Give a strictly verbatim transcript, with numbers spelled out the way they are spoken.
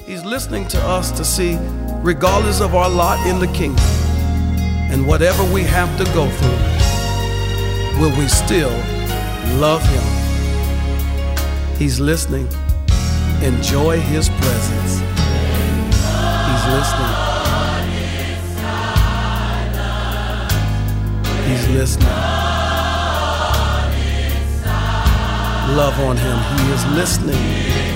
He's listening to us to see, regardless of our lot in the kingdom and whatever we have to go through, will we still love him? He's listening. Enjoy his presence. He's listening. He's listening. Love on him. He is listening.